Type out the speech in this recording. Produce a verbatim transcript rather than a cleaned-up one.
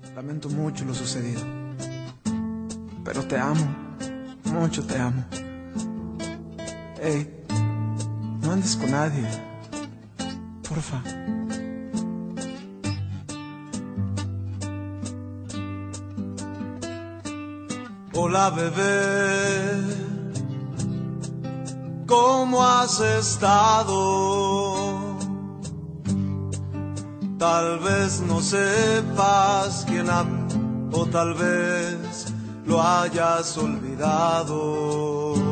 Lamento mucho lo sucedido, pero te amo, mucho te amo. Ey, no andes con nadie, porfa. Hola bebé, ¿cómo has estado? Tal vez no sepas quién habla, o tal vez lo hayas olvidado.